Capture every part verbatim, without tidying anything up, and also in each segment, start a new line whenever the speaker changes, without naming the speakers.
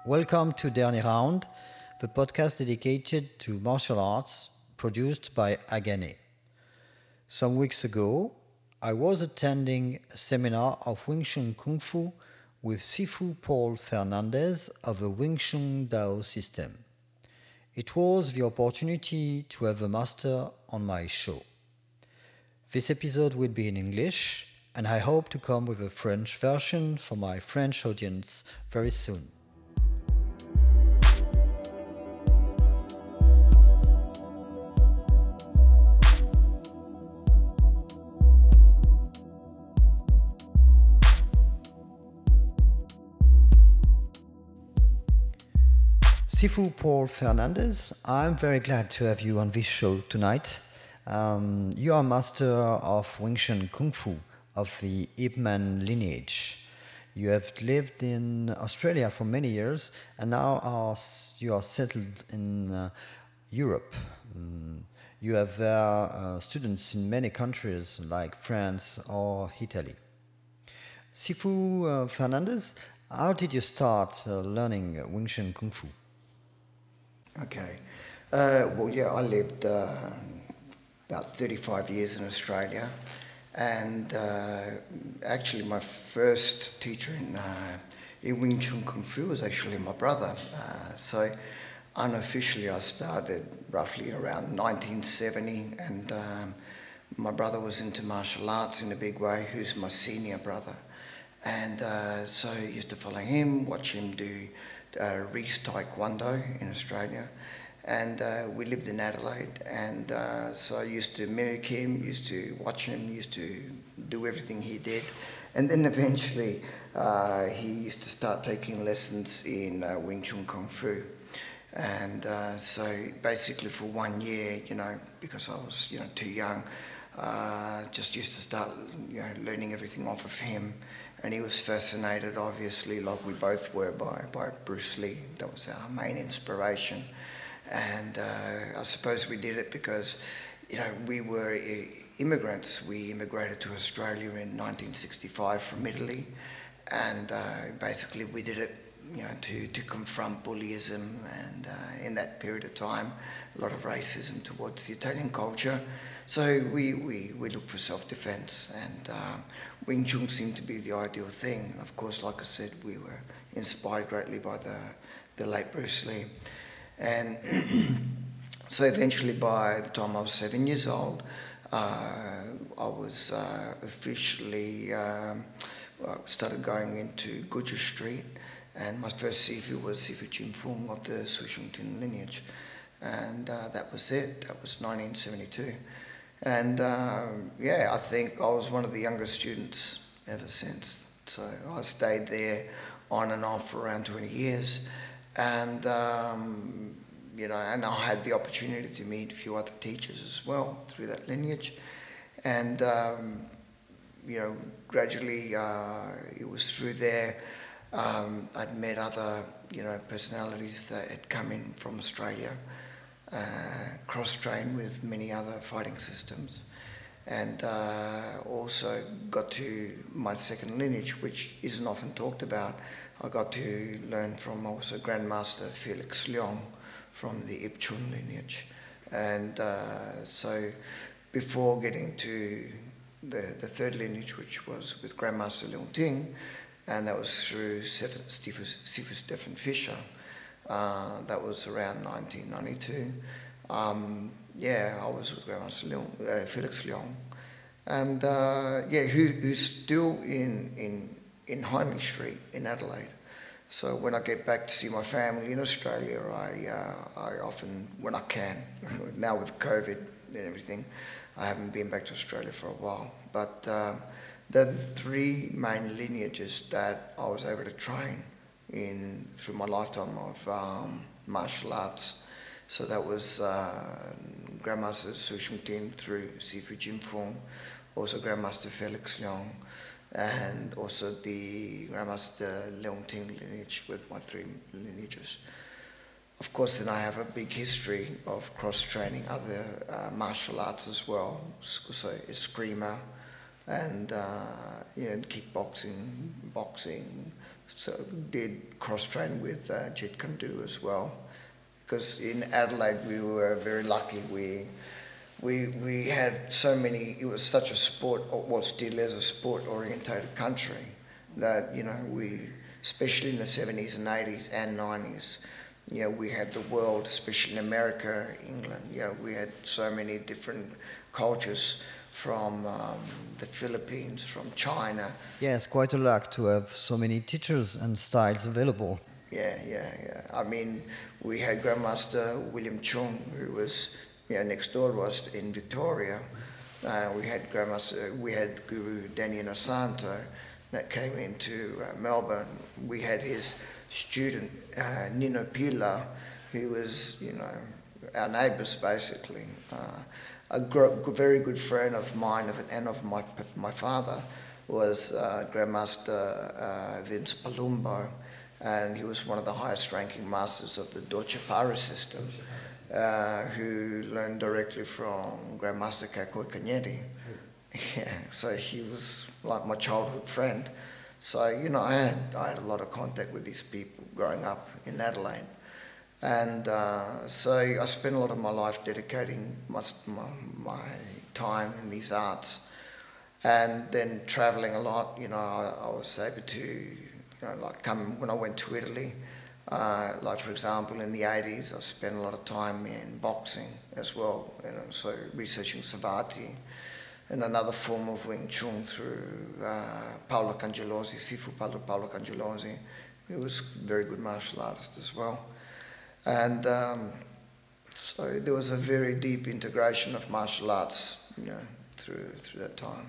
Welcome to Dernier Round, the podcast dedicated to martial arts produced by Agane. Some weeks ago, I was attending a seminar of Wing Chun Kung Fu with Sifu Paul Fernandez of the Wing Chun Dao system. It was the opportunity to have a master on my show. This episode will be in English, and I hope to come with a French version for my French audience very soon. Sifu Paul Fernandez, I'm very glad to have you on this show tonight. Um, you are master of Wing Chun Kung Fu of the Ip Man lineage. You have lived in Australia for many years and now are, you are settled in uh, Europe. Um, you have uh, uh, students in many countries like France or Italy. Sifu uh, Fernandez, how did you start uh, learning Wing Chun Kung Fu?
Okay. Uh, well, yeah, I lived uh, about thirty-five years in Australia, and uh, actually my first teacher in, uh, in Wing Chun Kung Fu was actually my brother. Uh, so unofficially I started roughly around nineteen seventy, and um, my brother was into martial arts in a big way, who's my senior brother. And uh, so I used to follow him, watch him do uh, Reese Taekwondo in Australia, and uh, we lived in Adelaide, and uh, so I used to mimic him, used to watch him, used to do everything he did, and then eventually uh, he used to start taking lessons in uh, Wing Chun Kung Fu, and uh, so basically for one year, you know, because I was, you know, too young, uh, just used to start, you know, learning everything off of him. And he was fascinated, obviously, like we both were, by, by Bruce Lee. That was our main inspiration. And uh, I suppose we did it because, you know, we were immigrants. We immigrated to Australia in nineteen sixty-five from Italy. And uh, basically we did it, you know, to, to confront bullyism. And uh, in that period of time, a lot of racism towards the Italian culture. So we, we, we looked for self-defense, and uh, Wing Chun seemed to be the ideal thing. And of course, like I said, we were inspired greatly by the, the late Bruce Lee. And so eventually, by the time I was seven years old, uh, I was uh, officially um, well, started going into Guja Street, and my first Sifu was Sifu Jim Fung of the Su Shung Tin lineage. And uh, that was it. That was nineteen seventy-two. And uh, yeah, I think I was one of the youngest students ever since. So I stayed there on and off for around twenty years. And, um, you know, and I had the opportunity to meet a few other teachers as well through that lineage. And, um, you know, gradually uh, it was through there um, I'd met other, you know, personalities that had come in from Australia. Uh, cross-trained with many other fighting systems, and uh, also got to my second lineage, which isn't often talked about. I got to learn from also Grandmaster Felix Leong from the Ip Chun lineage, and uh, so before getting to the, the third lineage, which was with Grandmaster Leung Ting, and that was through Sifu Stephan Fischer. Uh, that was around nineteen ninety-two. Um, yeah, I was with Grandmaster Leong, uh, Felix Leong, and uh, yeah, who, who's still in, in in Heinrich Street in Adelaide. So when I get back to see my family in Australia, I uh, I often, when I can, now with COVID and everything, I haven't been back to Australia for a while. But uh, they're the three main lineages that I was able to train in through my lifetime of um, martial arts. So that was uh, Grandmaster Su Shung Tin through Sifu Jim Fung, also Grandmaster Felix Leong, and also the Grandmaster Leung Ting lineage with my three lineages. Of course, then I have a big history of cross-training other uh, martial arts as well. So Eskrima, and uh, you know, kickboxing, boxing. So did cross train with uh, Jeet Kune Do as well, because in Adelaide we were very lucky. We we we had so many. It was such a sport, well, still is a sport orientated country, that you know we, especially in the seventies and eighties and nineties. You know, we had the world, especially in America, England. You know, we had so many different cultures from um, the Philippines, from China.
Yeah, it's quite a luck to have so many teachers and styles available.
Yeah, yeah, yeah. I mean, we had Grandmaster William Chung, who was, you know, next door to us in Victoria. Uh, we had Grandmaster, we had Guru Daniel Santo that came into uh, Melbourne. We had his student, uh, Nino Pila, who was, you know, our neighbours basically. Uh, a gr- very good friend of mine of, and of my my father was uh, Grandmaster uh, Vince Palumbo, and he was one of the highest ranking masters of the Doce Para system, uh, who learned directly from Grandmaster Kakoi Kanyeti. Yeah, so he was like my childhood friend. So, you know, I had, I had a lot of contact with these people growing up in Adelaide. And uh, so I spent a lot of my life dedicating my, my, my time in these arts. And then travelling a lot, you know, I, I was able to, you know, like come, when I went to Italy, uh, like for example in the eighties, I spent a lot of time in boxing as well, you know, so researching Savati. And another form of Wing Chun through uh, Paolo Cangellosi, Sifu Paolo, Paolo Cangellosi, who was a very good martial artist as well. And um, so there was a very deep integration of martial arts, you know, through through that time.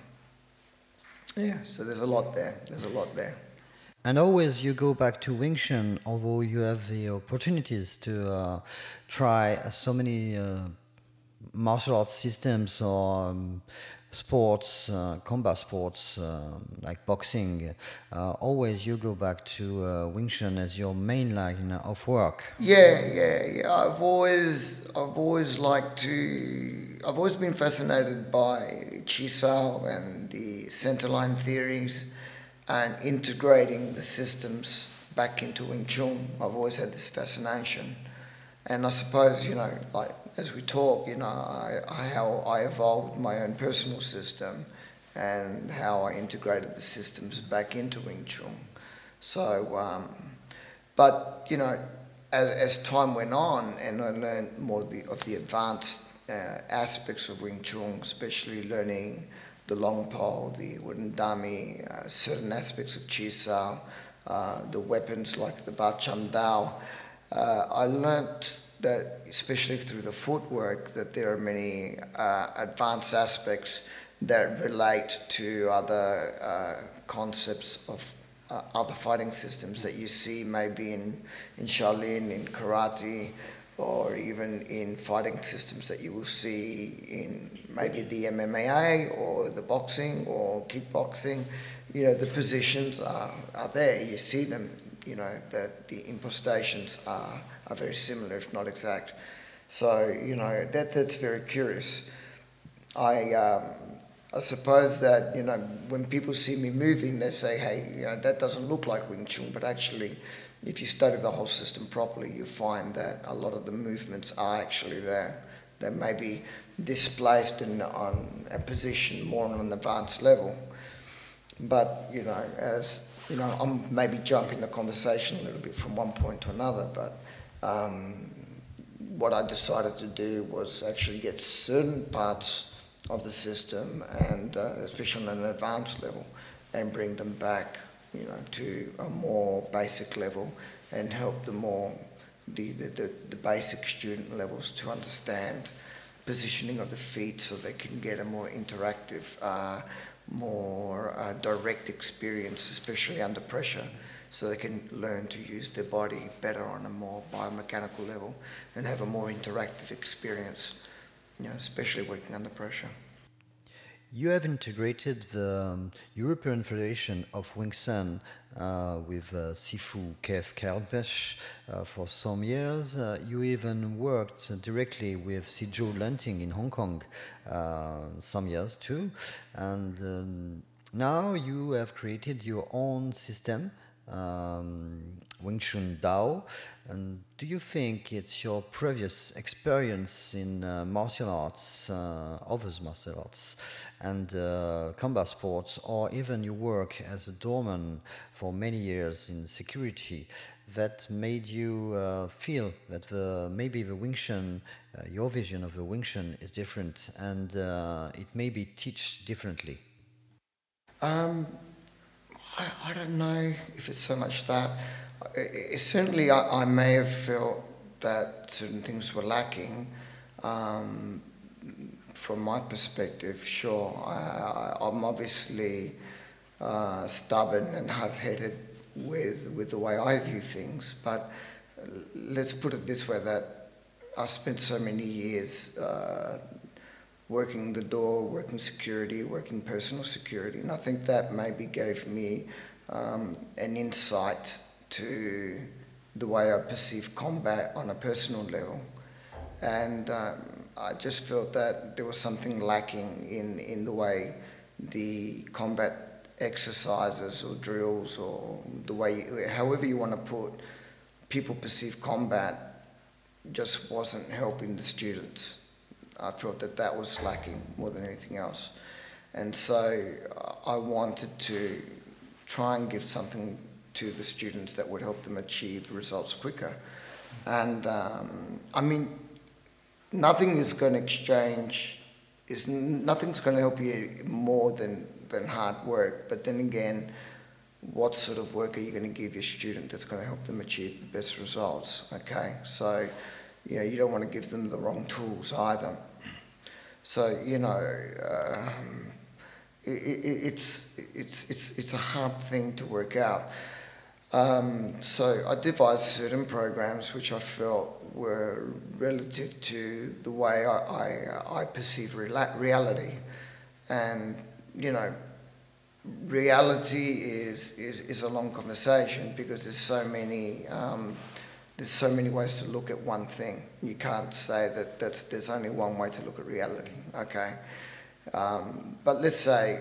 Yeah, so there's a lot there. There's a lot there.
And always you go back to Wing Chun, although you have the opportunities to uh, try so many uh, martial arts systems or um, sports, uh, combat sports uh, like boxing. Uh, always you go back to uh, Wing Chun as your main line of work.
Yeah, yeah, yeah. I've always, I've always liked to. I've always been fascinated by Chi Sao and the centerline theories, and integrating the systems back into Wing Chun. I've always had this fascination, and I suppose, you know, like as we talk, you know, I, I, how I evolved my own personal system, and how I integrated the systems back into Wing Chun. So, um, but you know, as, as time went on, and I learned more of the, of the advanced uh, aspects of Wing Chun, especially learning the long pole, the wooden dummy, uh, certain aspects of Chi Sao, uh, the weapons like the Ba Cham Dao. Uh, I learnt that, especially through the footwork, that there are many uh, advanced aspects that relate to other uh, concepts of uh, other fighting systems that you see maybe in, in Shaolin, in karate, or even in fighting systems that you will see in maybe the M M A or the boxing or kickboxing. You know, the positions are, are there, you see them, you know, that the impostations are, are very similar, if not exact. So, you know, that that's very curious. I um, I suppose that, you know, when people see me moving, they say, hey, you know, that doesn't look like Wing Chun, but actually, if you study the whole system properly, you find that a lot of the movements are actually there. They may be displaced in, on a position more on an advanced level. But, you know, as, you know, I'm maybe jumping the conversation a little bit from one point to another, but um, what I decided to do was actually get certain parts of the system, and uh, especially on an advanced level, and bring them back, you know, to a more basic level, and help the more the, the, the, the basic student levels to understand positioning of the feet, so they can get a more interactive, uh, more uh, direct experience, especially under pressure, so they can learn to use their body better on a more biomechanical level and have a more interactive experience, you know, especially working under pressure.
You have integrated the um, European Federation of Wing Chun uh, with uh, Sifu Kev Kalpesh uh, for some years. Uh, you even worked directly with Sijo Lanting in Hong Kong uh, some years too. And um, now you have created your own system, um, Wing Chun Dao. And do you think it's your previous experience in uh, martial arts, uh, others martial arts, and uh, combat sports, or even your work as a doorman for many years in security, that made you uh, feel that the, maybe the Wing Chun, uh, your vision of the Wing Chun is different, and uh, it maybe teach differently?
Um, I, I don't know if it's so much that. I, I, certainly, I, I may have felt that certain things were lacking. Um, from my perspective, sure. I, I, I'm obviously uh, stubborn and hard-headed with with the way I view things, but let's put it this way: that I spent so many years uh, working the door, working security, working personal security, and I think that maybe gave me um, an insight to the way I perceive combat on a personal level, and um, I just felt that there was something lacking in, in the way the combat exercises or drills or the way, however you want to put, people perceive combat just wasn't helping the students. I felt that that was lacking more than anything else. And so I wanted to try and give something to the students that would help them achieve results quicker. And um, I mean, nothing is going to exchange, is nothing's going to help you more than, than hard work. But then again, what sort of work are you going to give your student that's going to help them achieve the best results? Okay, so you know, you don't want to give them the wrong tools either. So you know, um, it, it, it's it's it's it's a hard thing to work out. Um, so I devised certain programs which I felt were relative to the way I, I, I perceive rela- reality. And, you know, reality is, is, is a long conversation because there's so many um, there's so many ways to look at one thing. You can't say that that's, there's only one way to look at reality, okay? Um, but let's say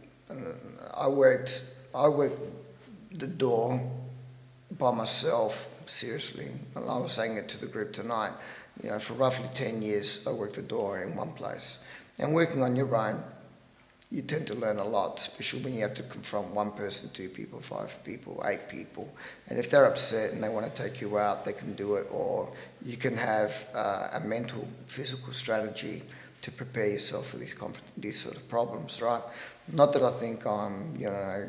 I worked, I worked the door by myself, seriously. And I was saying it to the group tonight. You know, for roughly ten years, I worked the door in one place. And working on your own, you tend to learn a lot, especially when you have to confront one person, two people, five people, eight people. And if they're upset and they want to take you out, they can do it. Or you can have uh, a mental, physical strategy to prepare yourself for these, conf- these sort of problems, right? Not that I think I'm, you know,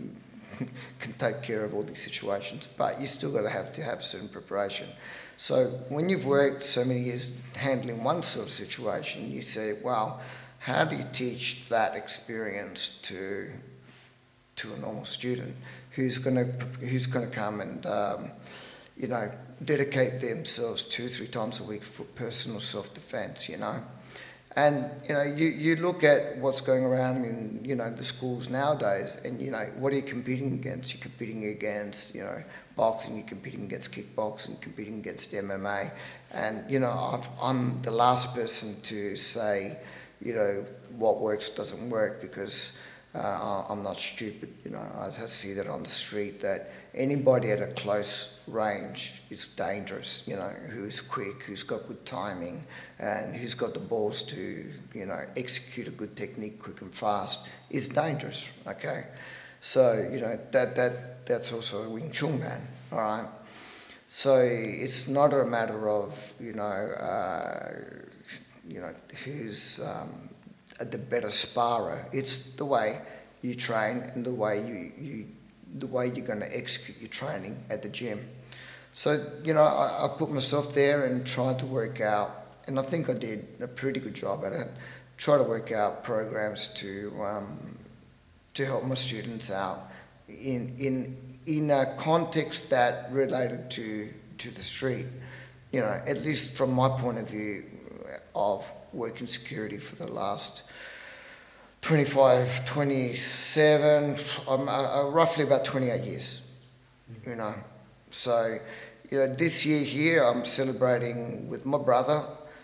can take care of all these situations, but you still got to have to have certain preparation. So when you've worked so many years handling one sort of situation, you say, well, how do you teach that experience to to a normal student who's going to who's going to come and um, you know, dedicate themselves two three times a week for personal self-defense, you know? And, you know, you, you look at what's going around in, you know, the schools nowadays and, you know, what are you competing against? You're competing against, you know, boxing, you're competing against kickboxing, you're competing against M M A. And, you know, I've, I'm the last person to say, you know, what works doesn't work because uh, I'm not stupid, you know. I see that on the street that anybody at a close range is dangerous, you know, who's quick, who's got good timing, and who's got the balls to, you know, execute a good technique quick and fast is dangerous, okay? So, you know, that that that's also a Wing Chun man, all right? So it's not a matter of, you know, uh, you know, who's um, the better sparrer. It's the way you train and the way you, you the way you're going to execute your training at the gym. So, you know, I, I put myself there and tried to work out, and I think I did a pretty good job at it, try to work out programs to um, to help my students out in in in a context that related to, to the street. You know, at least from my point of view of working security for the last twenty-five, twenty-seven, I'm uh, uh, roughly about twenty-eight years, you know. So, you know, this year here I'm celebrating with my brother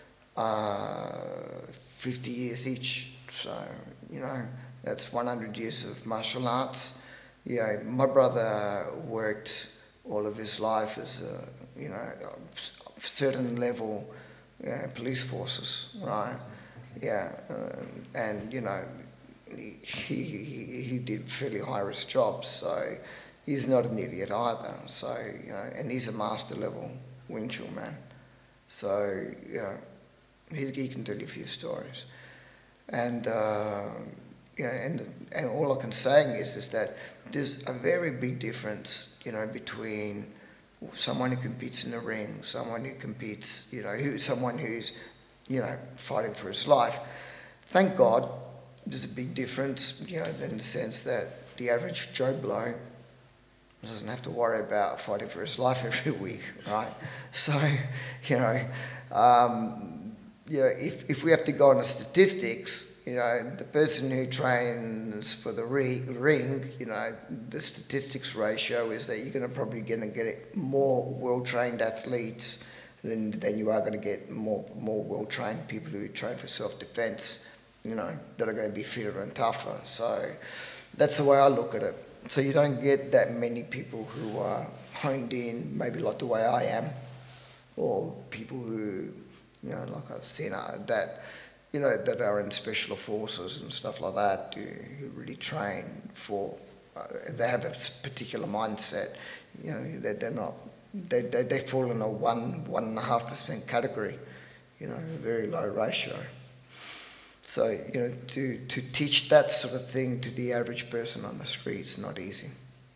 uh, fifty years each. So, you know, that's one hundred years of martial arts. You know, my brother worked all of his life as a, you know, a certain level, you know, police forces, right? Yeah, uh, and, you know, he, he, he did fairly high-risk jobs, so he's not an idiot either. So, you know, and he's a master level Wing Chun man. So, you know, he, he can tell you a few stories. And, uh, you know, and, and all I can say is, is that there's a very big difference, you know, between someone who competes in the ring, someone who competes, you know, who, someone who's, you know, fighting for his life. Thank God there's a big difference, you know, in the sense that the average Joe Blow doesn't have to worry about fighting for his life every week, right? So, you know, um, you know, if, if we have to go on the statistics, you know, the person who trains for the re- ring, you know, the statistics ratio is that you're going to probably going to get more well-trained athletes than, than you are going to get more more well-trained people who train for self-defense, you know, that are going to be fitter and tougher. So that's the way I look at it. So you don't get that many people who are honed in, maybe like the way I am, or people who, you know, like I've seen uh, that, you know, that are in special forces and stuff like that, who, who really train for, uh, they have a particular mindset, you know, that they're not, they, they, they fall in a one, one and a half percent category, you know, a very low ratio. So, you know, to, to teach that sort of thing to the average person on the street is not easy.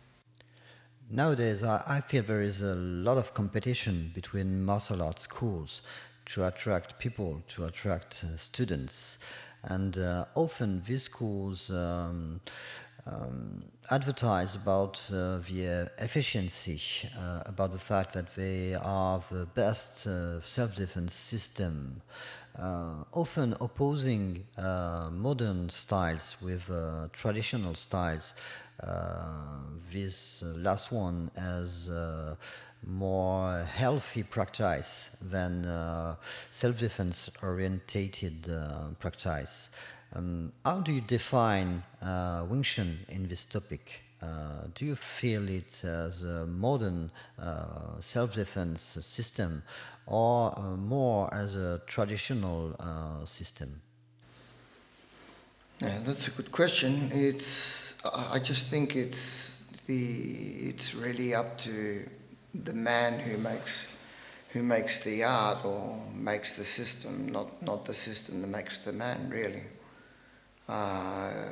Nowadays, I, I feel there is a lot of competition between martial arts schools to attract people, to attract uh, students. And uh, often these schools um, um, advertise about uh, the efficiency, uh, about the fact that they are the best uh, self-defense system, uh, often opposing uh, modern styles with uh, traditional styles. Uh, this uh, last one as uh, more healthy practice than uh, self-defense orientated uh, practice. Um, how do you define uh, Wing Chun in this topic? Uh, do you feel it as a modern uh, self-defense system or uh, more as a traditional uh, system?
Yeah, that's a good question. It's, I just think it's the, it's really up to the man who makes, who makes the art or makes the system, not not the system that makes the man. Really, uh,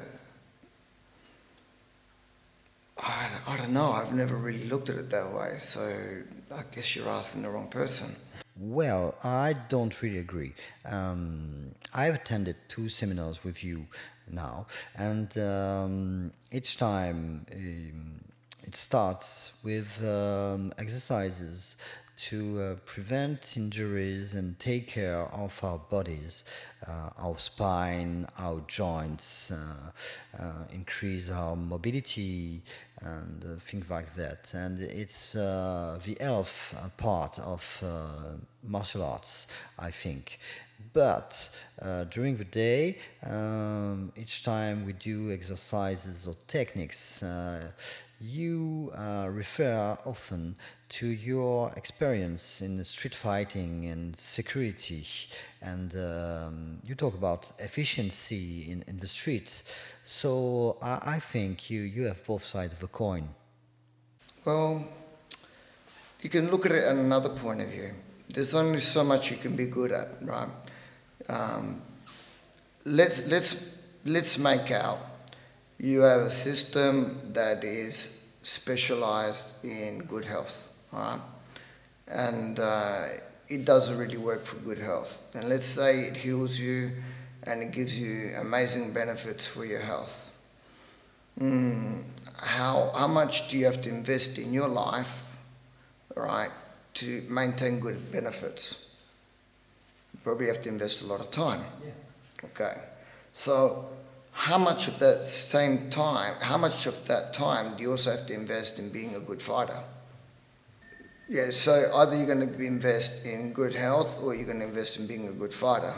I I don't know. I've never really looked at it that way. So I guess you're asking the wrong person.
Well, I don't really agree. Um, I've attended two seminars with you now, and um, each time um, it starts with um, exercises to uh, prevent injuries and take care of our bodies, uh, our spine, our joints, uh, uh, increase our mobility, and uh, things like that. And it's uh, the health uh, part of uh, martial arts, I think. But uh, during the day, um, each time we do exercises or techniques, uh, you uh, refer often to your experience in street fighting and security, and um, you talk about efficiency in, in the streets. So I, I think you, you have both sides of the coin.
Well, you can look at it at another point of view. There's only so much you can be good at, right? Um, let's let's let's make out you have a system that is specialized in good health, right? And uh, it doesn't really work for good health. And let's say it heals you and it gives you amazing benefits for your health. Mm, how how much do you have to invest in your life, right, to maintain good benefits? You probably have to invest a lot of time.
Yeah.
Okay. So how much of that same time, how much of that time do you also have to invest in being a good fighter? Yeah, so either you're going to invest in good health or you're going to invest in being a good fighter.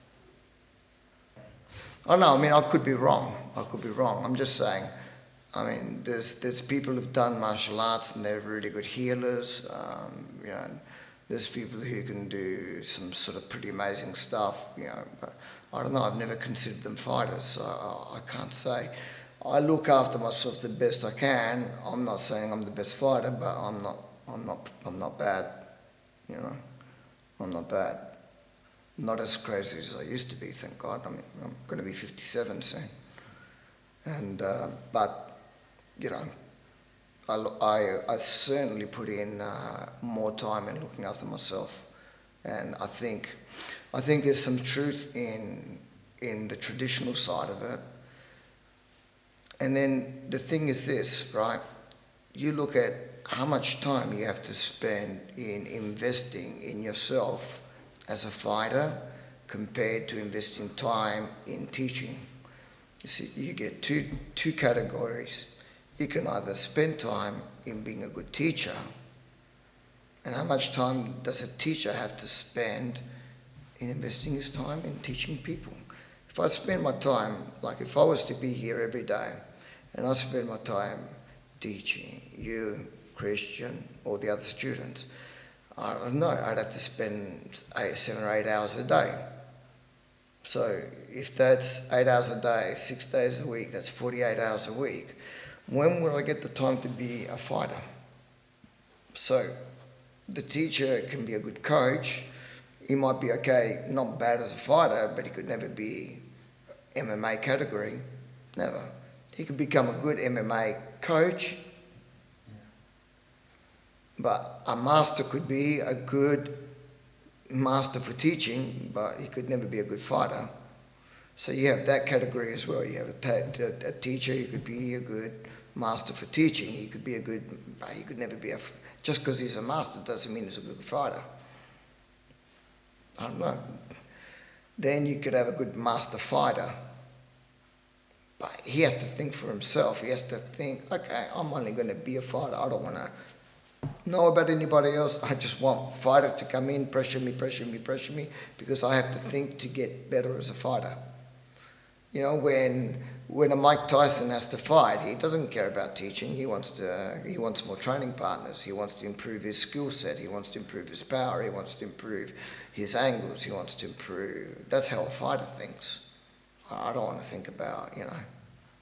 I don't know, I mean, I could be wrong. I could be wrong. I'm just saying, I mean, there's there's people who've done martial arts and they're really good healers. Um, you know, there's people who can do some sort of pretty amazing stuff, you know, but I don't know, I've never considered them fighters, so I, I can't say. I look after myself the best I can. I'm not saying I'm the best fighter, but I'm not I'm not I'm not bad, you know. I'm not bad. Not as crazy as I used to be, thank God. I mean, I'm going to be fifty-seven soon. And uh, but you know, I, I, I certainly put in uh, more time in looking after myself, and I think I think there's some truth in in the traditional side of it. And then the thing is this, right? You look at how much time you have to spend in investing in yourself as a fighter compared to investing time in teaching. You see, you get two two categories. You can either spend time in being a good teacher, and how much time does a teacher have to spend in investing his time in teaching people? If I spend my time, like if I was to be here every day, and I spend my time teaching you, Christian, or the other students, I don't know, I'd have to spend eight, seven or eight hours a day. So if that's eight hours a day, six days a week, that's forty-eight hours a week. When will I get the time to be a fighter? So the teacher can be a good coach. He might be okay, not bad as a fighter, but he could never be M M A category. Never. He could become a good M M A coach, but a master could be a good master for teaching, but he could never be a good fighter. So you have that category as well. You have a, t- a teacher, he could be a good master for teaching. He could be a good, but he could never be a, just because he's a master doesn't mean he's a good fighter. I don't know. Then you could have a good master fighter, but he has to think for himself. He has to think, okay, I'm only going to be a fighter. I don't want to know about anybody else. I just want fighters to come in, pressure me, pressure me, pressure me, because I have to think to get better as a fighter. You know, when when a Mike Tyson has to fight, he doesn't care about teaching. He wants to. He wants more training partners. He wants to improve his skill set. He wants to improve his power. He wants to improve his angles. He wants to improve. That's how a fighter thinks. I don't want to think about, you know.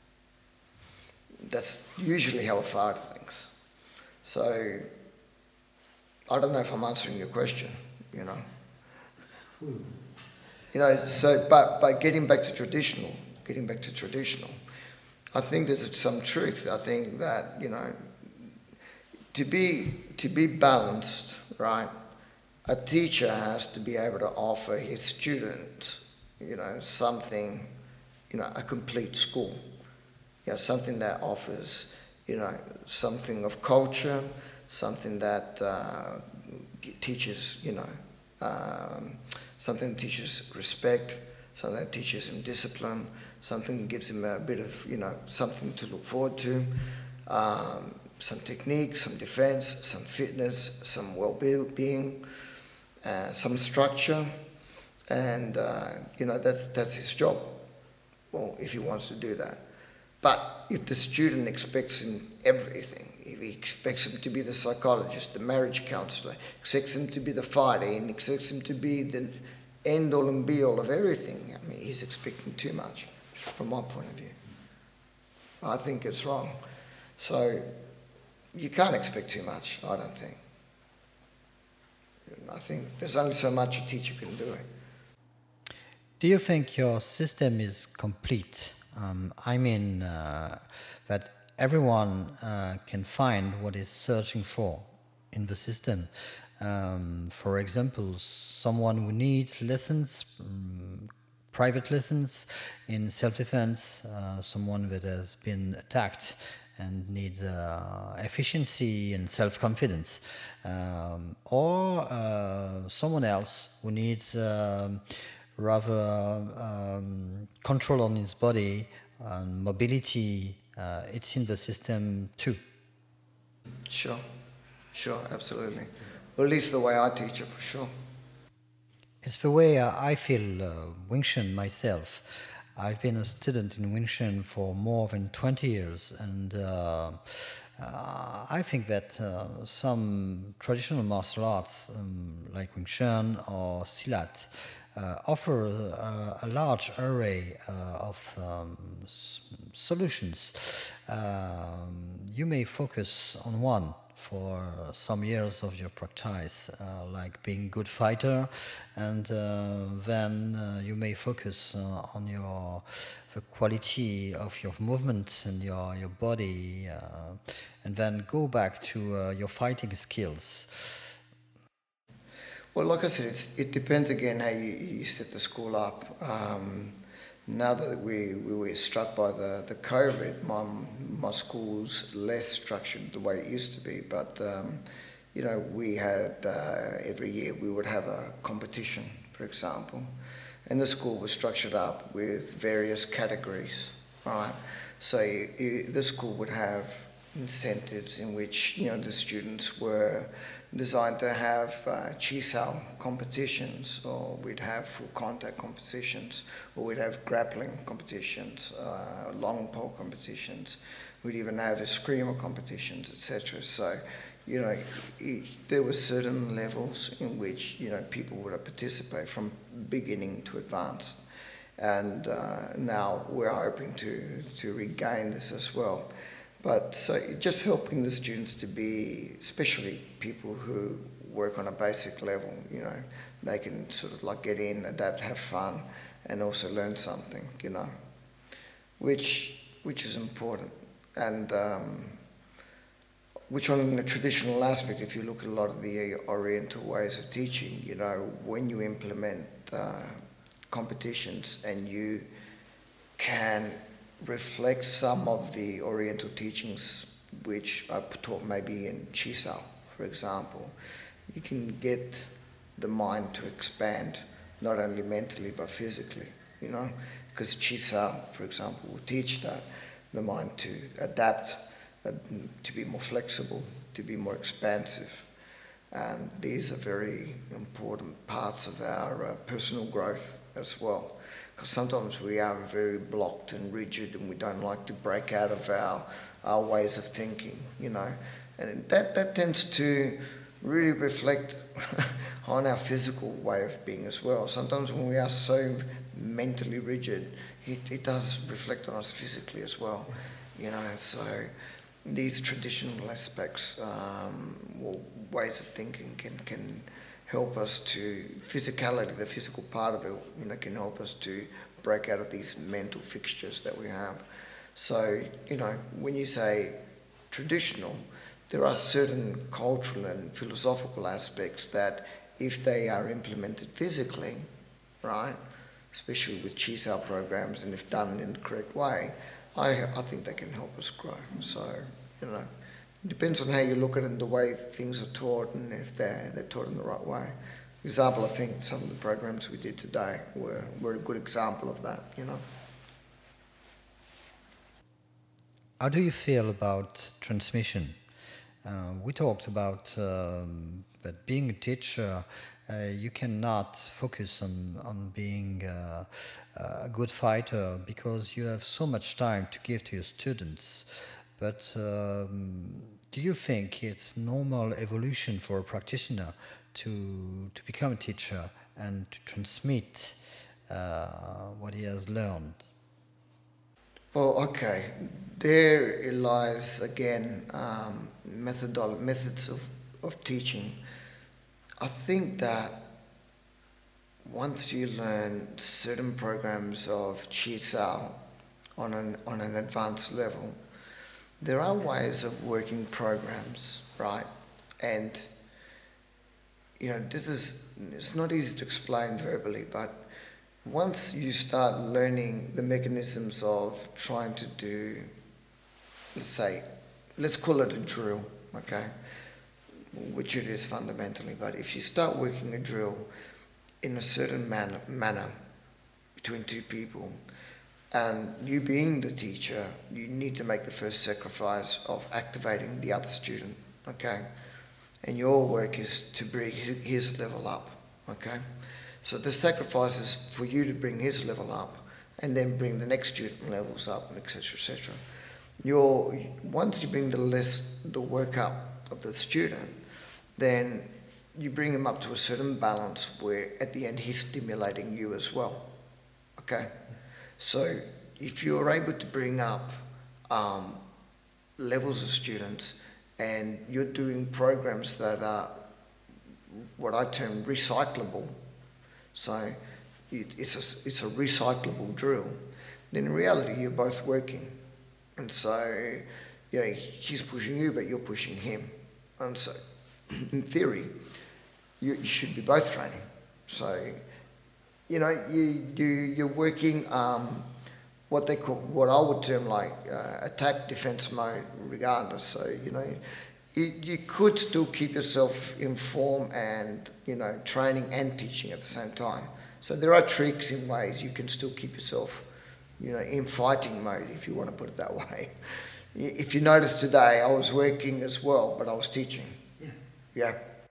That's usually how a fighter thinks. So I don't know if I'm answering your question, you know. Hmm. You know, so, but, but getting back to traditional, getting back to traditional, I think there's some truth. I think that, you know, to be, to be balanced, right, a teacher has to be able to offer his students, you know, something, you know, a complete school, you know, something that offers, you know, something of culture, something that uh, teaches, you know, um, something that teaches respect, something that teaches him discipline, something that gives him a bit of, you know, something to look forward to, um, some technique, some defense, some fitness, some well-being, uh, some structure, and, uh, you know, that's, that's his job, well, if he wants to do that. But if the student expects him everything, if he expects him to be the psychologist, the marriage counsellor, expects him to be the fighter, and expects him to be the end-all and be-all of everything, I mean, he's expecting too much, from my point of view. I think it's wrong. So you can't expect too much, I don't think. I think there's only so much a teacher can do.
Do you think your system is complete? Um, I mean uh, that everyone uh, can find what is searching for in the system. Um, for example, someone who needs lessons, um, private lessons in self-defense, uh, someone that has been attacked and needs uh, efficiency and self-confidence, um, or uh, someone else who needs um, rather um, control on his body, and mobility, uh, it's in the system too.
Sure, sure, absolutely. Or at least the way I teach it, for sure.
It's the way I feel uh, Wing Chun myself. I've been a student in Wing Chun for more than twenty years, and uh, uh, I think that uh, some traditional martial arts, um, like Wing Chun or Silat, uh, offer uh, a large array uh, of um, s- solutions. Um, you may focus on one for some years of your practice, uh, like being good fighter, and uh, then uh, you may focus uh, on your the quality of your movement and your your body, uh, and then go back to uh, your fighting skills.
Well, like I said, it's, it depends again how you, you set the school up. Um, now that we, we were struck by the, the COVID, my, my school's less structured the way it used to be. But, um, you know, we had, uh, every year we would have a competition, for example. And the school was structured up with various categories, right? So you, you, the school would have incentives in which, you know, the students were designed to have uh, Chisao competitions, or we'd have full contact competitions, or we'd have grappling competitions, uh, long pole competitions. We'd even have eskrima competitions, et cetera. So, you know, each, there were certain levels in which, you know, people would participate from beginning to advanced. And uh, now we're hoping to, to regain this as well. But so just helping the students to be, especially people who work on a basic level, you know, they can sort of like get in, adapt, have fun, and also learn something, you know, which which is important. And um, which on the traditional aspect, if you look at a lot of the Oriental ways of teaching, you know, when you implement uh, competitions and you can reflect some of the Oriental teachings which are taught maybe in Chisao, for example, you can get the mind to expand, not only mentally but physically, you know, because Chisao, for example, will teach that, the mind to adapt, uh, to be more flexible, to be more expansive. And these are very important parts of our uh, personal growth as well. Because sometimes we are very blocked and rigid and we don't like to break out of our, our ways of thinking, you know. And that, that tends to really reflect on our physical way of being as well. Sometimes when we are so mentally rigid, it, it does reflect on us physically as well, you know. So these traditional aspects, um, or ways of thinking can, can help us to, physicality, the physical part of it, you know, can help us to break out of these mental fixtures that we have. So, you know, when you say traditional, there are certain cultural and philosophical aspects that if they are implemented physically, right, especially with Chisao programs and if done in the correct way, I, I think they can help us grow. So, you know, it depends on how you look at it and the way things are taught and if they're, they're taught in the right way. For example, I think some of the programs we did today were, were a good example of that, you know.
How do you feel about transmission? Uh, we talked about um, that being a teacher, uh, you cannot focus on, on being uh, a good fighter because you have so much time to give to your students. But um, do you think it's normal evolution for a practitioner to, to become a teacher and to transmit uh, what he has learned?
Well, okay, there lies again um, methodol- methods of, of teaching. I think that once you learn certain programs of Chisao on an, on an advanced level, there are ways of working programs, right? And, you know, this is, it's not easy to explain verbally, but once you start learning the mechanisms of trying to do, let's say, let's call it a drill, okay, which it is fundamentally, but if you start working a drill in a certain manner, manner between two people, And you being the teacher, you need to make the first sacrifice of activating the other student, okay? And your work is to bring his level up, okay? So the sacrifice is for you to bring his level up and then bring the next student levels up, et cetera, et cetera. Your, once you bring the less the work up of the student, then you bring him up to a certain balance where at the end he's stimulating you as well, okay? So if you're able to bring up um, levels of students and you're doing programs that are what I term recyclable, so it, it's, a, it's a recyclable drill, then in reality you're both working. And so, you know, he's pushing you, but you're pushing him. And so, in theory, you, you should be both training. So, you know, you, you, you're working um, what they call, what I would term like uh, attack defense mode regardless. So, you know, you, you could still keep yourself informed and, you know, training and teaching at the same time. So there are tricks in ways you can still keep yourself, you know, in fighting mode, if you want to put it that way. If you notice today, I was working as well, but I was teaching. Yeah. Yeah.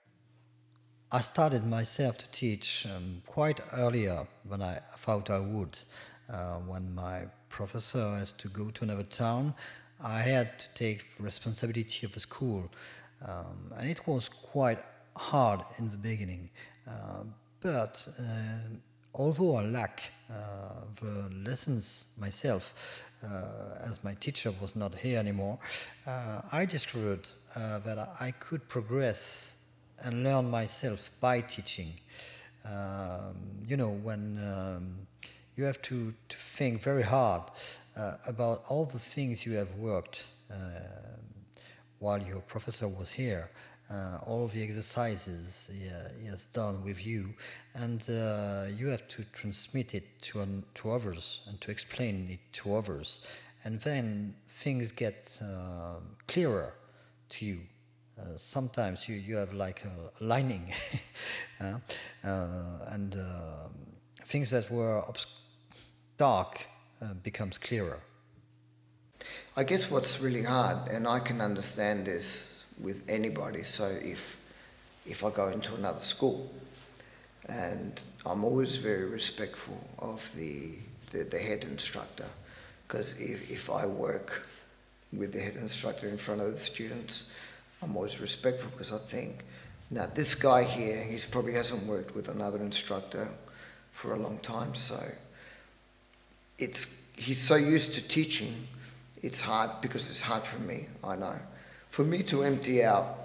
I started myself to teach um, quite earlier than I thought I would. Uh, when my professor has to go to another town, I had to take responsibility of the school. Um, and it was quite hard in the beginning. Uh, but uh, although I lack uh, the lessons myself, uh, as my teacher was not here anymore, uh, I discovered uh, that I could progress and learn myself by teaching. Um, you know, when um, you have to, to think very hard uh, about all the things you have worked uh, while your professor was here, uh, all the exercises he, uh, he has done with you, and uh, you have to transmit it to, an, to others and to explain it to others. And then things get uh, clearer to you. Uh, sometimes you, you have like a lining uh, uh, and uh, things that were obs- dark uh, becomes clearer.
I guess what's really hard, and I can understand this with anybody, so if if I go into another school, and I'm always very respectful of the the, the head instructor, because if, if I work with the head instructor in front of the students, I'm always respectful because I think, now this guy here, he probably hasn't worked with another instructor for a long time, so it's he's so used to teaching, it's hard because it's hard for me, I know. For me to empty out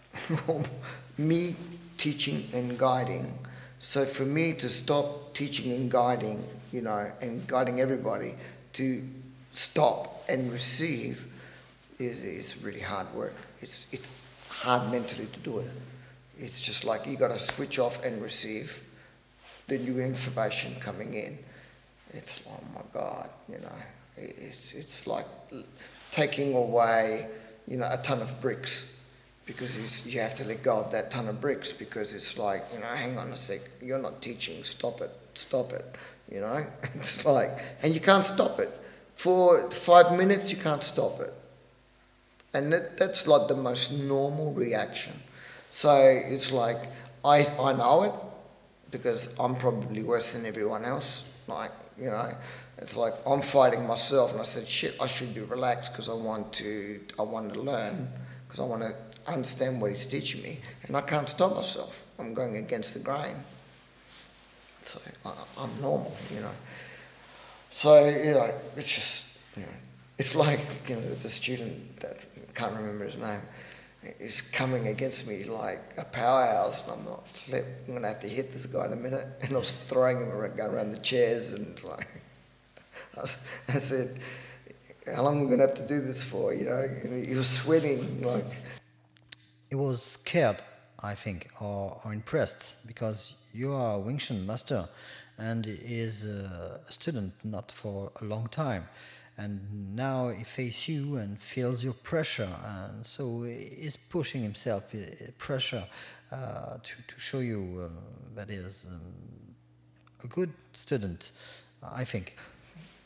me teaching and guiding, so for me to stop teaching and guiding, you know, and guiding everybody, to stop and receive is is really hard work. It's it's hard mentally to do it. It's just like you got to switch off and receive the new information coming in. It's, oh my God, you know, it's it's like taking away, you know, a ton of bricks, because it's, you have to let go of that ton of bricks, because it's like, you know, hang on a sec, you're not teaching, stop it, stop it, you know. It's like, and you can't stop it. For five minutes, you can't stop it. And that, that's like the most normal reaction. So it's like, I, I know it, because I'm probably worse than everyone else. Like, you know, it's like I'm fighting myself, and I said, shit, I should be relaxed because I want to, I want to learn, because I want to understand what he's teaching me, and I can't stop myself. I'm going against the grain. So I, I'm normal, you know. So, you know, it's just, you know, it's like, you know, there's a student that I can't remember his name, is coming against me like a powerhouse, and I'm not flip. I'm gonna have to hit this guy in a minute, and I was throwing him around, going around the chairs, and like, I, was, I said, "How long are we gonna have to do this for?" You know, and he was sweating like.
He was scared, I think, or, or impressed, because you are a Wing Chun master, and he is a student not for a long time. And now he faces you and feels your pressure, and so he's pushing himself, uh, pressure, uh, to, to show you uh, that he is um, a good student, I think.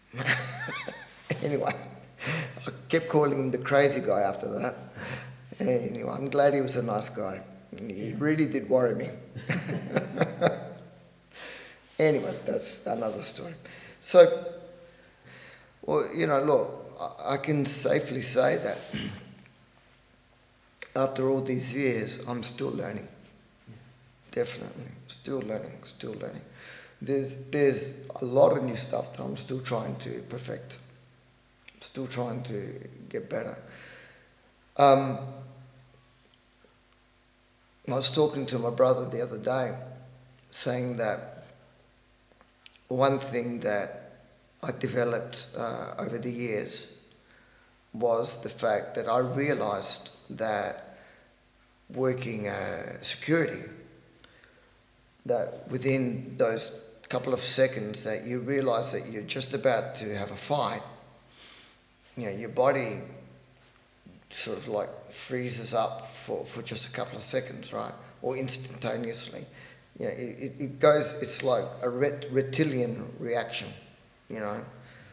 Anyway, I kept calling him the crazy guy after that. Anyway, I'm glad he was a nice guy. He really did worry me. Anyway, that's another story. So, well, you know, look, I can safely say that after all these years, I'm still learning. Definitely, still learning, still learning. There's there's a lot of new stuff that I'm still trying to perfect. Still trying to get better. Um, I was talking to my brother the other day, saying that one thing that I developed uh, over the years was the fact that I realized that working uh, security, that within those couple of seconds that you realize that you're just about to have a fight, you know, your body sort of like freezes up for, for just a couple of seconds, right? Or instantaneously. You know, it, it goes, it's like a ret- reptilian reaction, you know?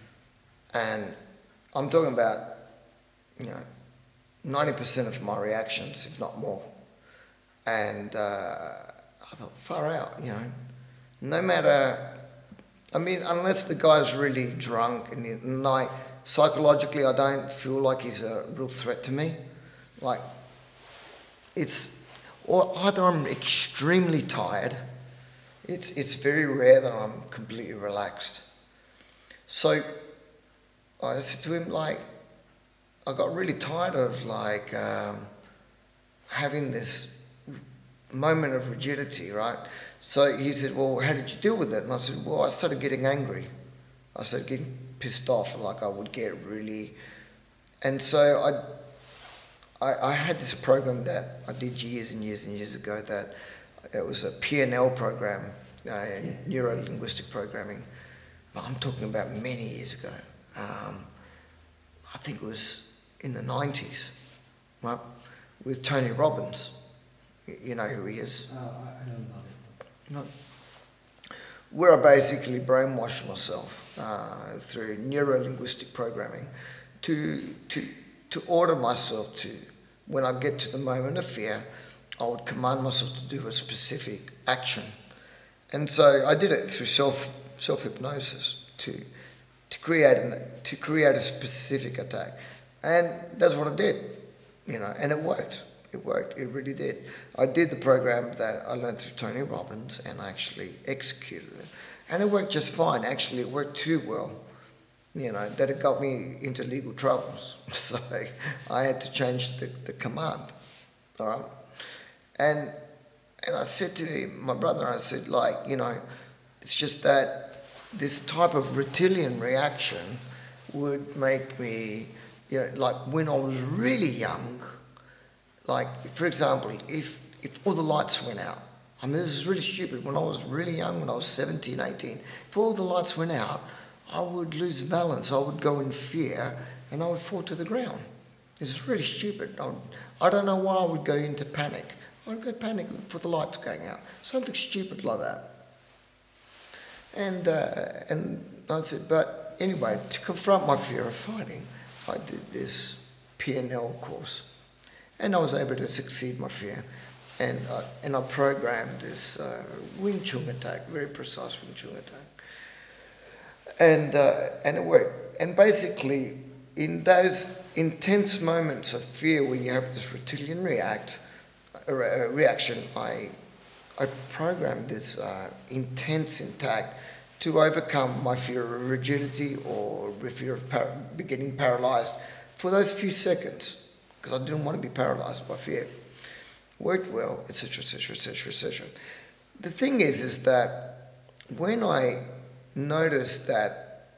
And I'm talking about, you know, ninety percent of my reactions, if not more. And uh, I thought, far out, you know? No matter, I mean, unless the guy's really drunk and, and I, psychologically, I don't feel like he's a real threat to me. Like, it's, or either I'm extremely tired. It's it's very rare that I'm completely relaxed. So I said to him, like, I got really tired of like um, having this moment of rigidity, right? So he said, well, how did you deal with it? And I said, well, I started getting angry. I started getting pissed off, and like I would get really, and so I, I, I had this program that I did years and years and years ago. That it was a P N L program, uh, neuro-linguistic programming. But I'm talking about many years ago. Um, I think it was in the nineties, right? With Tony Robbins. You know who he is?
Oh, I don't know it.
No. Where I basically brainwashed myself uh, through neuro-linguistic programming to, to, to order myself to, when I get to the moment of fear, I would command myself to do a specific action. And so I did it through self, self-hypnosis to, to, create an, to create a specific attack. And that's what I did, you know, and it worked. It worked, it really did. I did the program that I learned through Tony Robbins and I actually executed it. And it worked just fine. Actually, it worked too well, you know, that it got me into legal troubles. So I had to change the, the command, all right? And and I said to him, my brother, I said, like, you know, it's just that this type of reptilian reaction would make me, you know, like when I was really young, like, for example, if, if all the lights went out, I mean, this is really stupid. When I was really young, when I was seventeen, eighteen, if all the lights went out, I would lose balance. I would go in fear and I would fall to the ground. This is really stupid. I, would, I don't know why I would go into panic. I would go panic for the lights going out. Something stupid like that. And, uh, and I said, but anyway, to confront my fear of fighting, I did this P N L course. And I was able to succeed my fear. And I, and I programmed this uh, Wing Chun attack, very precise Wing Chun attack. And, uh, and it worked. And basically, in those intense moments of fear where you have this reptilian react, uh, reaction, I, I programmed this uh, intense attack to overcome my fear of rigidity or fear of par- getting paralyzed for those few seconds. Because I didn't want to be paralyzed by fear. Worked well, et cetera, et cetera, et cetera, et cetera. The thing is, is that when I notice that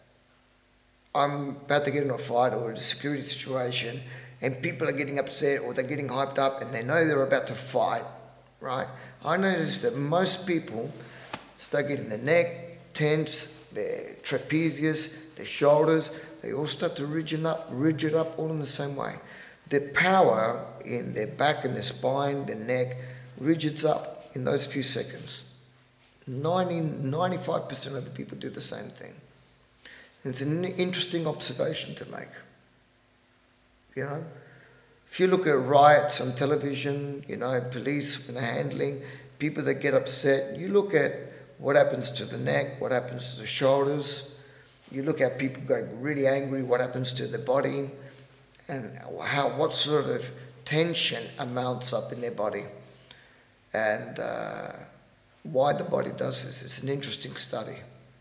I'm about to get in a fight or a security situation and people are getting upset or they're getting hyped up and they know they're about to fight, right? I notice that most people start getting their neck tense, their trapezius, their shoulders, they all start to rigid up, rigid up all in the same way. The power in their back and their spine, their neck, rigids up in those few seconds. ninety, ninety-five percent of the people do the same thing. It's an interesting observation to make. You know, if you look at riots on television, you know, police and handling, people that get upset, you look at what happens to the neck, what happens to the shoulders, you look at people going really angry, what happens to their body, and how what sort of tension amounts up in their body. And uh, why the body does this. It's an interesting study.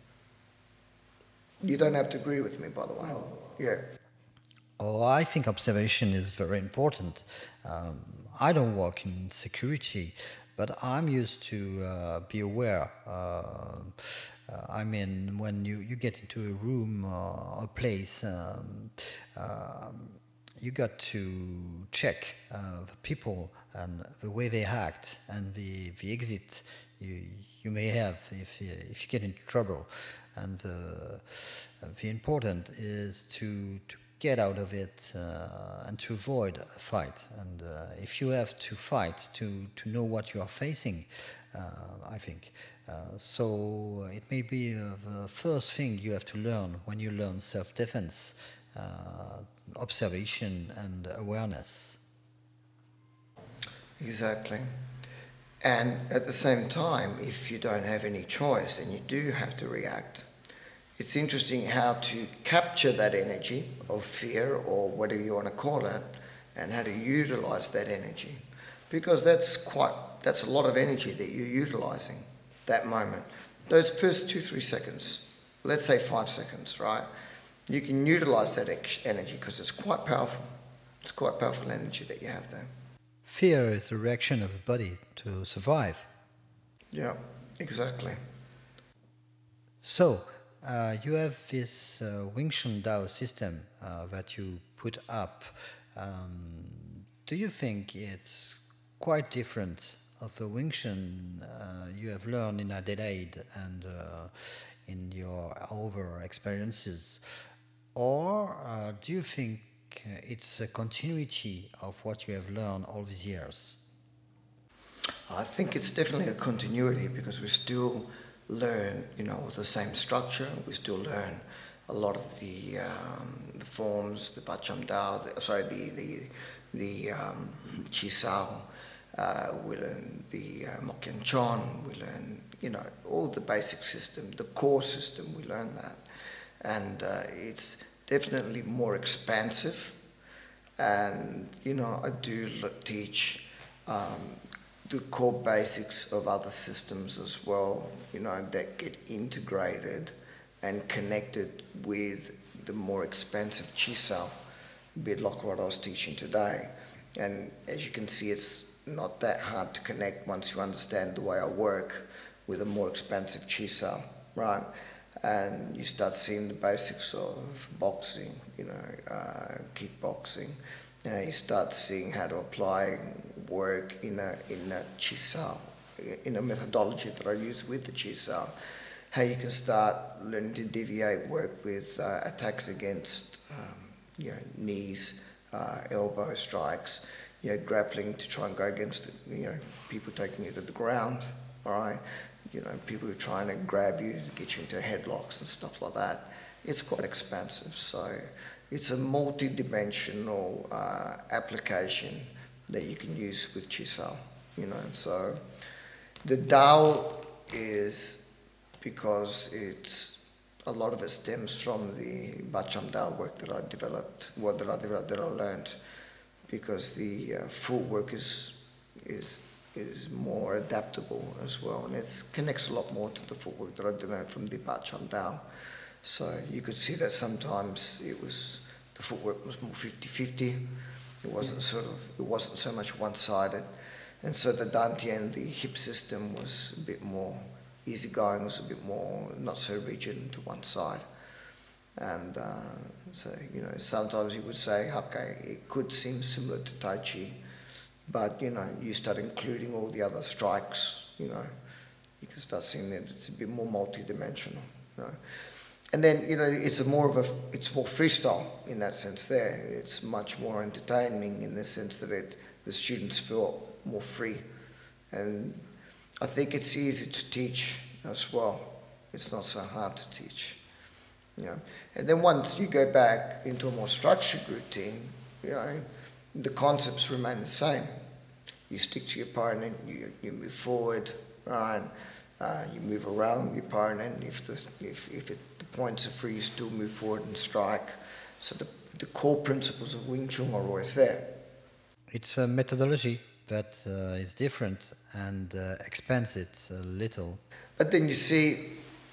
You don't have to agree with me, by the way. Yeah.
Oh, I think observation is very important. Um, I don't work in security, but I'm used to uh, be aware. Uh, uh, I mean, when you, you get into a room or a place, um, um, you got to check uh, the people and the way they act and the, the exit you, you may have if you, if you get into trouble. And uh, the important is to, to get out of it uh, and to avoid a fight. And uh, if you have to fight to, to know what you are facing, uh, I think. Uh, so it may be uh, the first thing you have to learn when you learn self-defense, uh, observation and awareness.
Exactly. And at the same time, if you don't have any choice and you do have to react, it's interesting how to capture that energy of fear or whatever you want to call it and how to utilize that energy. Because that's quite, that's a lot of energy that you're utilizing that moment. Those first two, three seconds, let's say five seconds, right? You can utilize that energy because it's quite powerful. It's quite powerful energy that you have there.
Fear is a reaction of the body to survive.
Yeah, exactly.
So, uh, you have this uh, Wing Chun Dao system uh, that you put up. Um, do you think it's quite different of the Wing Chun uh, you have learned in Adelaide and uh, in your other experiences? Or uh, do you think it's a continuity of what you have learned all these years?
I think it's definitely a continuity because we still learn, you know, the same structure. We still learn a lot of the um, the forms, the Bacham Dao, the, sorry, the the the um, Chi Sao. Uh, we learn the uh, Mokyan Chon. We learn, you know, all the basic system, the core system. We learn that, and uh, it's definitely more expansive. And you know, I do teach um, the core basics of other systems as well, you know, that get integrated and connected with the more expansive Chi Sao, a bit like what I was teaching today. And as you can see, it's not that hard to connect once you understand the way I work with a more expansive Chi Sao, right? And you start seeing the basics of boxing, you know, uh, kickboxing. You know, you start seeing how to apply work in a in a Chi Sao, in a methodology that I use with the Chi Sao. How you can start learning to deviate work with uh, attacks against, um, you know, knees, uh, elbow strikes, you know, grappling to try and go against, you know, people taking you to the ground, all right? You know, people who are trying to grab you to get you into headlocks and stuff like that. It's quite expansive. So it's a multi-dimensional uh, application that you can use with Chi Sao, you know. So the Dao is, because it's, a lot of it stems from the Bacham Dao work that I developed, what that I developed, that I learned, because the uh, footwork is is is more adaptable as well, and it connects a lot more to the footwork that I learned from the Bacham Dao. So you could see that sometimes it was, the footwork was more fifty-fifty. It wasn't sort of, it wasn't so much one-sided. And so the Dantian, the hip system, was a bit more easygoing, was a bit more not so rigid to one side. And uh, so, you know, sometimes you would say, okay, it could seem similar to Tai Chi, but, you know, you start including all the other strikes, you know, you can start seeing that it's a bit more multi-dimensional, you know. And then, you know, it's a more of a, it's more freestyle in that sense there. It's much more entertaining in the sense that it, the students feel more free. And I think it's easy to teach as well. It's not so hard to teach. You know, and then once you go back into a more structured routine, you know, the concepts remain the same. You stick to your opponent, you, you move forward, right? Uh, you move around your opponent. If the if if it, the points are free, you still move forward and strike. So the the core principles of Wing Chun are always there.
It's a methodology that uh, is different and uh, expands it a little.
But then you see,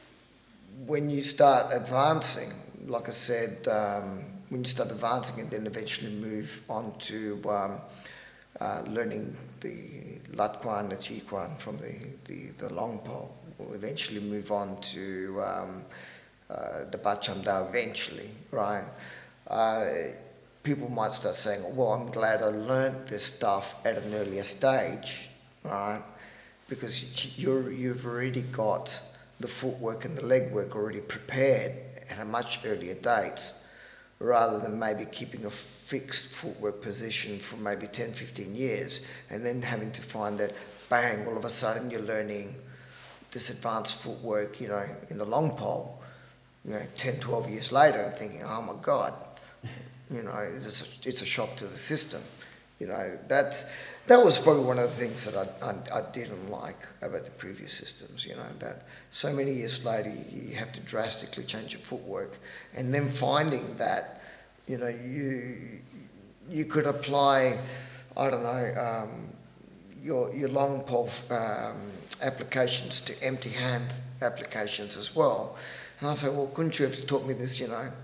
when you start advancing, like I said, um, when you start advancing and then eventually move on to um, uh, learning the Lat Kuan, the Chi Kuan from the, the, the long pole, we'll eventually move on to um, uh, the Ba Cham Dao eventually, right? Uh, people might start saying, well, I'm glad I learnt this stuff at an earlier stage, right? Because you're, you've already got the footwork and the leg work already prepared at a much earlier date, rather than maybe keeping a fixed footwork position for maybe ten, fifteen years and then having to find that, bang, all of a sudden you're learning this advanced footwork, you know, in the long pole, you know, ten, twelve years later, and thinking, oh my God, you know, it's a, it's a shock to the system. You know, that's, that was probably one of the things that I, I, I didn't like about the previous systems, you know, that so many years later you have to drastically change your footwork, and then finding that, you know, you you could apply, I don't know, um, your, your long pole um, applications to empty hand applications as well. And I said, well, couldn't you have taught me this, you know,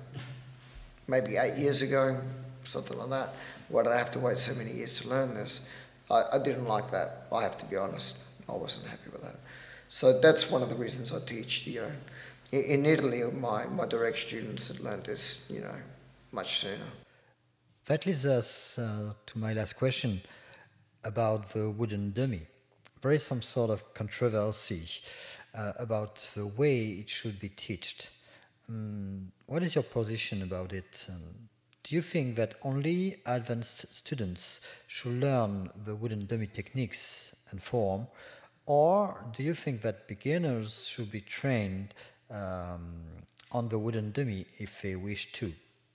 maybe eight years ago, something like that? Why did I have to wait so many years to learn this? I, I didn't like that, I have to be honest. I wasn't happy with that. So that's one of the reasons I teach, you know. In, in Italy, my, my direct students had learned this, you know, much sooner.
That leads us uh, to my last question about the wooden dummy. There is some sort of controversy uh, about the way it should be taught. Um, what is your position about it? Um, Do you think that only advanced students should learn the wooden dummy techniques and form, or do you think that beginners should be trained um, on the wooden dummy if they wish to?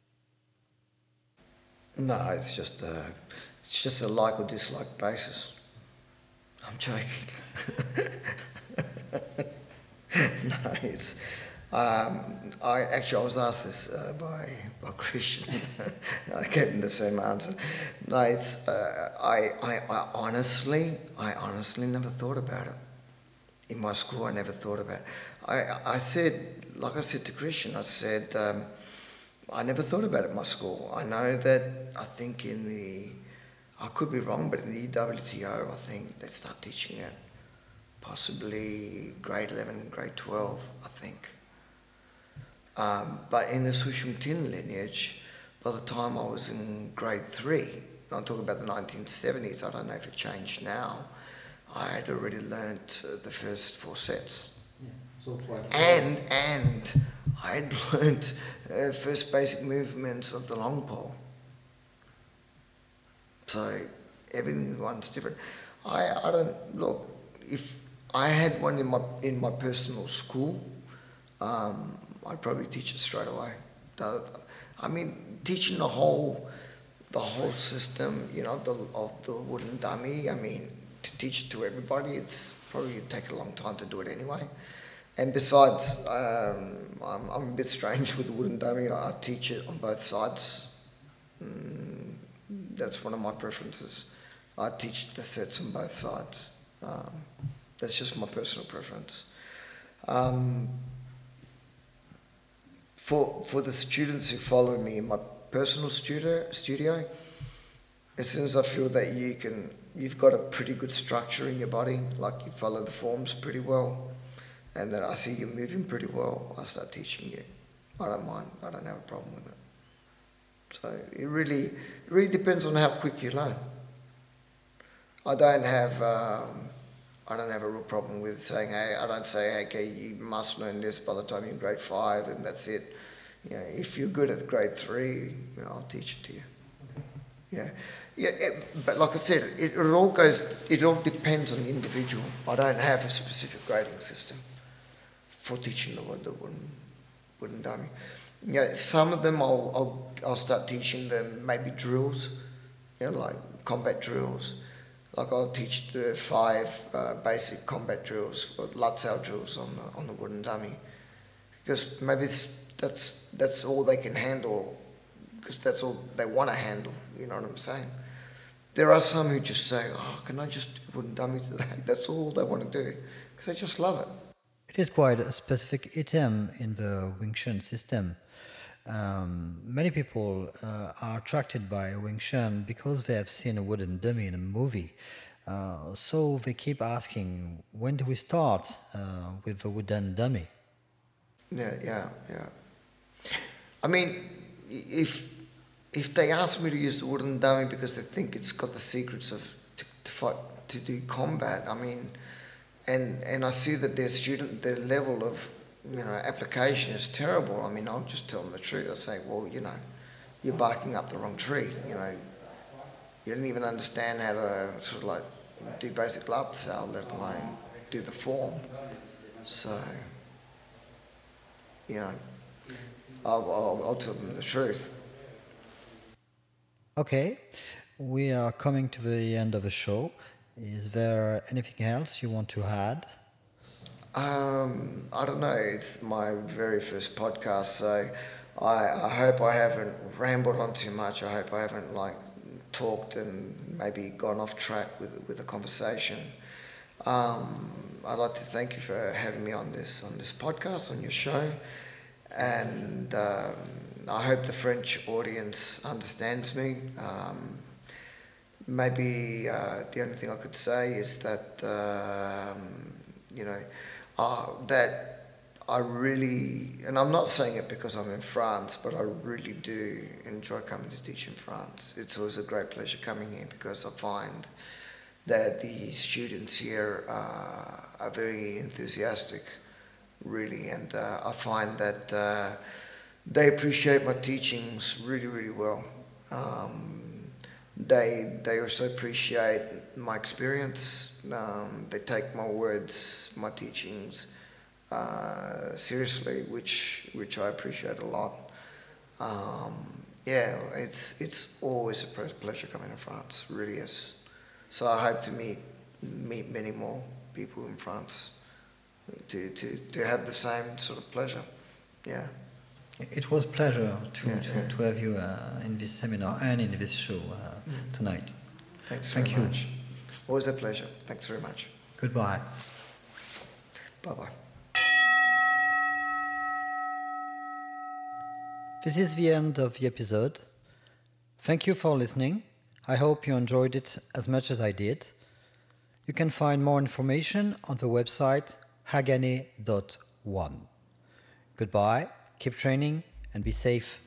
No, it's just a, it's just a like or dislike basis. I'm joking. No, it's. Um, I actually I was asked this uh, by by Christian. I gave him the same answer. No, it's uh, I, I I honestly I honestly never thought about it. In my school, I never thought about it. I I said, like I said to Christian, I said um, I never thought about it in my school. I know that I think in the I could be wrong, but in the E W T O, I think they start teaching it possibly grade eleven, grade twelve, I think. Um, but in the Sushum Tin lineage, by the time I was in grade three, I'm talking about the nineteen seventies, I don't know if it changed now, I had already learnt uh, the first four sets.
Yeah, so
and and I had learnt uh, first basic movements of the long pole. So everything one's different. I, I don't, look, if I had one in my in my personal school, um, I'd probably teach it straight away. I mean, teaching the whole, the whole system, you know, the, of the wooden dummy. I mean, to teach it to everybody, it's probably take a long time to do it anyway. And besides, um, I'm, I'm a bit strange with the wooden dummy. I, I teach it on both sides. Mm, that's one of my preferences. I teach the sets on both sides. Um, that's just my personal preference. Um, For for the students who follow me in my personal studio, studio, as soon as I feel that you can, you've got a pretty good structure in your body, like you follow the forms pretty well, and then I see you moving pretty well, I start teaching you. I don't mind. I don't have a problem with it. So it really, it really depends on how quick you learn. I don't have. Um, I don't have a real problem with saying, hey, I don't say, hey, okay, you must learn this by the time you're in grade five and that's it. You know, if you're good at grade three, you know, I'll teach it to you. Yeah, yeah. It, but like I said, it, it all goes. It all depends on the individual. I don't have a specific grading system for teaching the, the wooden wooden dummy. Yeah, some of them I'll, I'll I'll start teaching them maybe drills, you know, like combat drills. Like I'll teach the five uh, basic combat drills, or Lutzow drills on the, on the wooden dummy, because maybe it's, that's that's all they can handle, because that's all they want to handle. You know what I'm saying? There are some who just say, "Oh, can I just do wooden dummy today?" That's all they want to do, because they just love it.
It is quite a specific item in the Wing Chun system. Um, many people uh, are attracted by Wing Chun because they have seen a wooden dummy in a movie. Uh, so they keep asking, when do we start uh, with the wooden dummy?
Yeah, yeah, yeah. I mean, if if they ask me to use the wooden dummy because they think it's got the secrets of to, to fight to do combat, I mean, and and I see that their student their level of you know, application is terrible. I mean, I'll just tell them the truth. I'll say, well, you know, you're barking up the wrong tree. You know, you don't even understand how to sort of like do basic Lutzow, let alone do the form. So, you know, I'll, I'll, I'll tell them the truth.
Okay, we are coming to the end of the show. Is there anything else you want to add?
Um, I don't know, it's my very first podcast, so I, I hope I haven't rambled on too much. I hope I haven't like talked and maybe gone off track with with the conversation. Um, I'd like to thank you for having me on this on this podcast, on your show, and um, I hope the French audience understands me. Um, maybe uh, the only thing I could say is that um, you know. Uh, that I really, and I'm not saying it because I'm in France, but I really do enjoy coming to teach in France. It's always a great pleasure coming here because I find that the students here uh, are very enthusiastic, really, and uh, I find that uh, they appreciate my teachings really, really well. Um, they they also appreciate my experience. Um, they take my words, my teachings uh, seriously, which which I appreciate a lot. Um, yeah, it's it's always a pleasure coming to France, really is. So I hope to meet meet many more people in France to to, to have the same sort of pleasure. Yeah.
It was a pleasure to,
yeah,
to,
yeah.
to have you uh, in this seminar and in this show uh,
mm.
tonight.
Thanks
Thank
very
you.
much. Always a pleasure. Thanks very much.
Goodbye.
Bye-bye.
This is the end of the episode. Thank you for listening. I hope you enjoyed it as much as I did. You can find more information on the website hagane dot one. Goodbye, keep training, and be safe.